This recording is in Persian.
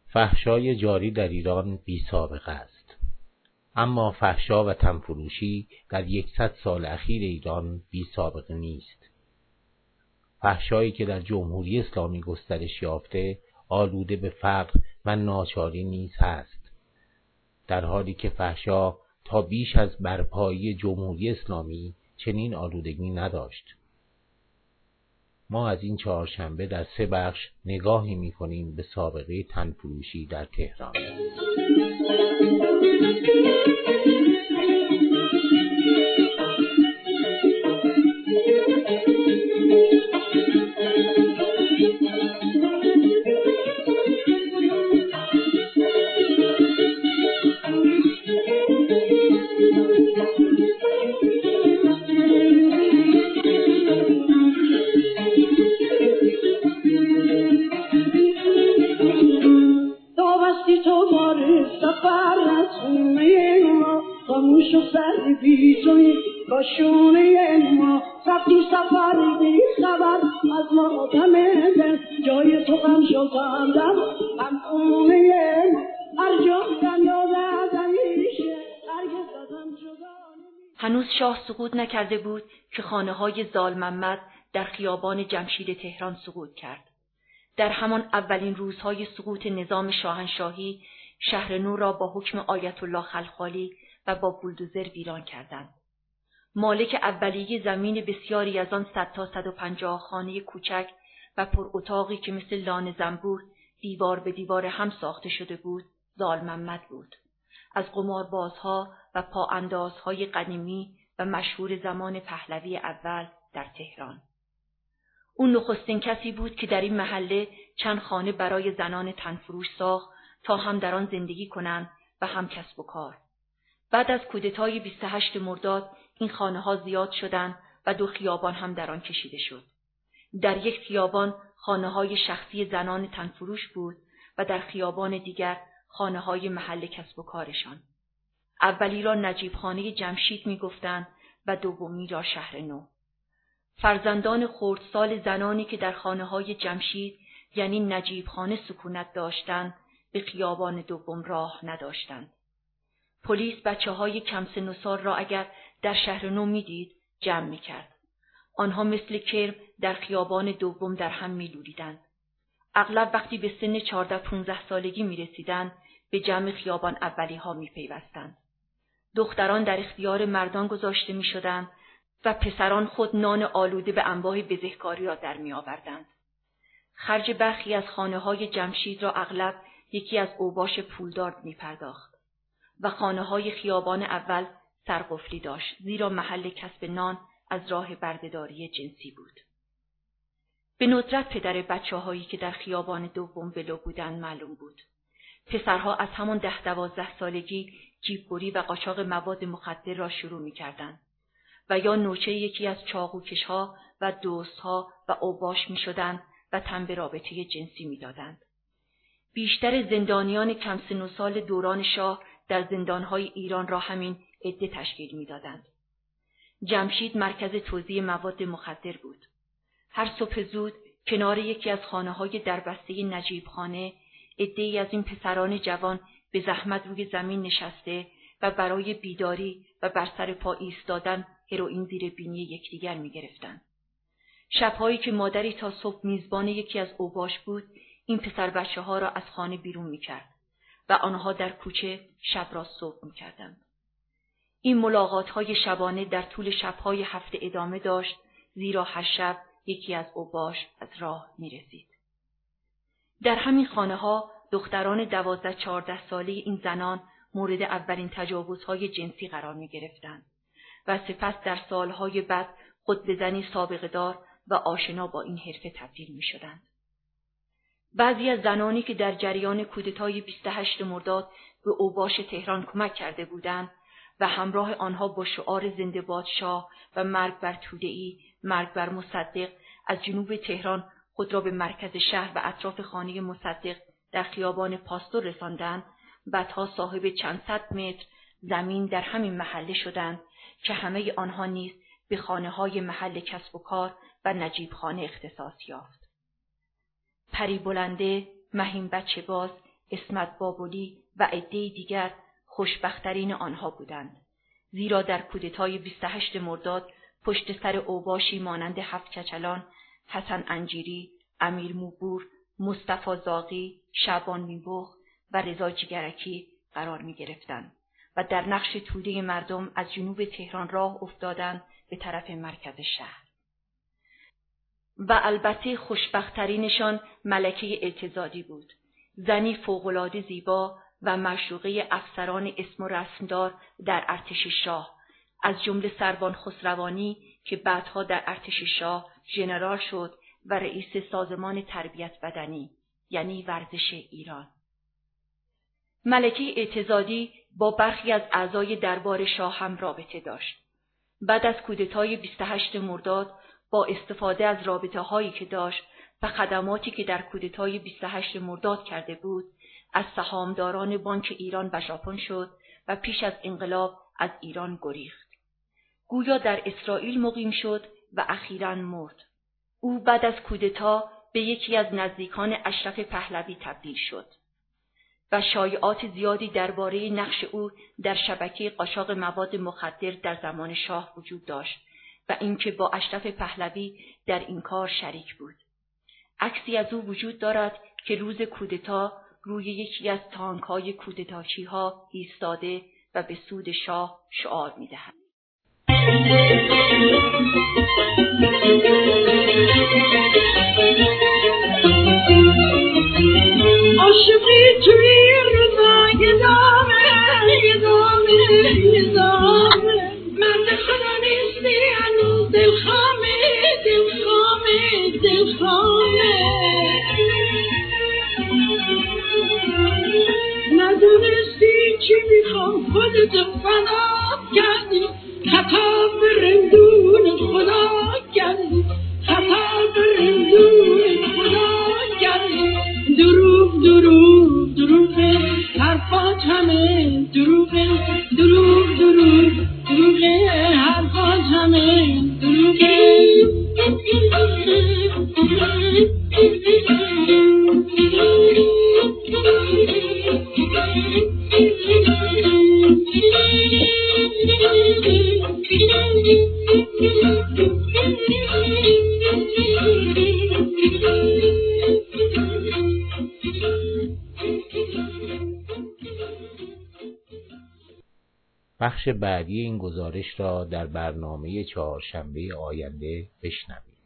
فحشای جاری در ایران بی سابقه است، اما فحشا و تنفروشی در 100 سال اخیر ایران بی سابقه نیست. فحشایی که در جمهوری اسلامی گسترش یافته آلوده به فقر و ناچاری نیز هست، در حالی که فحشا تا بیش از برپایی جمهوری اسلامی چنین آلودگی نداشت. ما از این چهارشنبه در 3 بخش نگاهی می‌کنیم به سابقه تنفروشی در تهران. هنوز شاه سقوط نکرده بود که خانه‌های زال محمد در خیابان جمشید تهران سقوط کرد. در همان اولین روزهای سقوط نظام شاهنشاهی، شهر نو را با حکم آیت الله خلخالی و با بولدوزر ویران کردند. مالک اولیه زمین بسیاری از آن 100 تا 150 خانه کوچک و پر اتاقی که مثل لانه زنبور دیوار به دیوار هم ساخته شده بود، زال محمد بود. از قماربازها و پااندازهای قدیمی و مشهور زمان پهلوی اول در تهران. اون نخستین کسی بود که در این محله چند خانه برای زنان تنفروش ساخت تا هم در آن زندگی کنند و هم کسب و کار. بعد از کودتای 28 مرداد این خانه‌ها زیاد شدند و 2 خیابان هم در آن کشیده شد. در یک خیابان خانه‌های شخصی زنان تنفروش بود و در خیابان دیگر خانه‌های محل کسب و کارشان. اولی را نجیب خانه جمشید می‌گفتند و دومی را شهر نو. فرزندان خردسال زنانی که در خانه‌های جمشید یعنی نجیب خانه سکونت داشتند به خیابان دوم راه نداشتند. پلیس بچه‌های کم سن و سال را اگر در شهر نو می‌دید جمع می‌کرد. آنها مثل کرم در خیابان دوم در هم می‌لولیدند. اغلب وقتی به سن 14-15 سالگی می‌رسیدند به جمع خیابان اولی‌ها می‌پیوستند. دختران در اختیار مردان گذاشته می‌شدند و پسران خود نان آلوده به انواع بزهکاری را در می‌آوردند. خرج برخی از خانه‌های جمشید را اغلب یکی از اوباش پولدار می‌پرداخت و خانه‌های خیابان اول سرقفلی داشت، زیرا محل کسب نان از راه بردهداری جنسی بود. به ندرت پدر بچه‌هایی که در خیابان دوم ولو بودند معلوم بود. پسرها از همان 10-12 سالگی جیببری و قاچاق مواد مخدر را شروع می‌کردند و یا نوچه یکی از چاقوکش‌ها و دوست‌ها و اوباش می‌شدند و تن به رابطه جنسی می‌دادند. بیشتر زندانیان کم سن و سال دوران شاه در زندان‌های ایران را همین عده تشکیل می‌دادند. جمشید مرکز توزیع مواد مخدر بود. هر صبح زود کنار یکی از خانه‌های دربسته نجیب خانه عده‌ای از این پسران جوان به زحمت روی زمین نشسته و برای بیداری و بر سر پا ایستادن هروئین زیر بینی یکدیگر می‌گرفتند. شب‌هایی که مادری تا صبح میزبان یکی از اوباش بود، این پسر بچه‌ها را از خانه بیرون می‌کرد و آنها در کوچه شب را صبح می‌کردند. این ملاقات‌های شبانه در طول شب‌های هفته ادامه داشت، زیرا هر شب یکی از اوباش از راه می‌رسید. در همین خانه‌ها دختران 12-14 ساله این زنان مورد اولین تجاوزهای جنسی قرار می‌گرفتند و سپس در سالهای بعد خود به زنی سابقه‌دار و آشنا با این حرفه تبدیل می‌شدند. بعضی از زنانی که در جریان کودتای 28 مرداد به اوباش تهران کمک کرده بودند و همراه آنها با شعار زنده باد شاه و مرگ بر توده‌ای، مرگ بر مصدق از جنوب تهران خود را به مرکز شهر و اطراف خانه مصدق در خیابان پاستور رساندند، بعدها صاحب چند صد متر زمین در همین محله شدند که همه آنها نیز به خانه‌های محل کسب و کار و نجیب خانه اختصاص یافت. پری بلنده، مهین بچه باز، عصمت بابلی و عده‌ای دیگر خوشبخت‌ترین آنها بودند. زیرا در کودتای 28 مرداد پشت سر اوباشی مانند هفت کچلان، حسن انجیری، امیر موبور، مصطفی زاغی، شعبان میبخ و رضا جگرکی قرار می‌گرفتند و در نقش توده مردم از جنوب تهران راه افتادند به طرف مرکز شهر. و البته خوشبخت‌ترینشان ملکه اعتزادی بود، زنی فوق‌العاده زیبا و معشوقه افسران اسم و رسمدار در ارتش شاه، از جمله سروان خسروانی که بعدها در ارتش شاه ژنرال شد و رئیس سازمان تربیت بدنی، یعنی ورزش ایران. ملکه اعتزادی با برخی از اعضای دربار شاه هم رابطه داشت. بعد از کودتای 28 مرداد با استفاده از رابطه‌هایی که داشت و خدماتی که در کودتای 28 مرداد کرده بود، از سهامداران بانک ایران و ژاپن شد و پیش از انقلاب از ایران گریخت. گویا در اسرائیل مقیم شد و اخیراً مرد. او بعد از کودتا به یکی از نزدیکان اشرف پهلوی تبدیل شد و شایعات زیادی درباره نقش او در شبکه قاچاق مواد مخدر در زمان شاه وجود داشت و اینکه با اشرف پهلوی در این کار شریک بود. عکسی از او وجود دارد که روز کودتا روی یکی از تانک‌های کودتاچی‌ها ایستاده و به سود شاه شعار می‌دهد. عاشقی توی رضای دامه مرد خدا نیستی هنوز دلخامه ندونستی چی میخوام خودتو فنا کردی خطا به رندون خدا کردی دروغ حرفات همه دروغه حرفات همه دروغه بخش بعدی این گزارش را در برنامه چهارشنبه آینده بشنوید.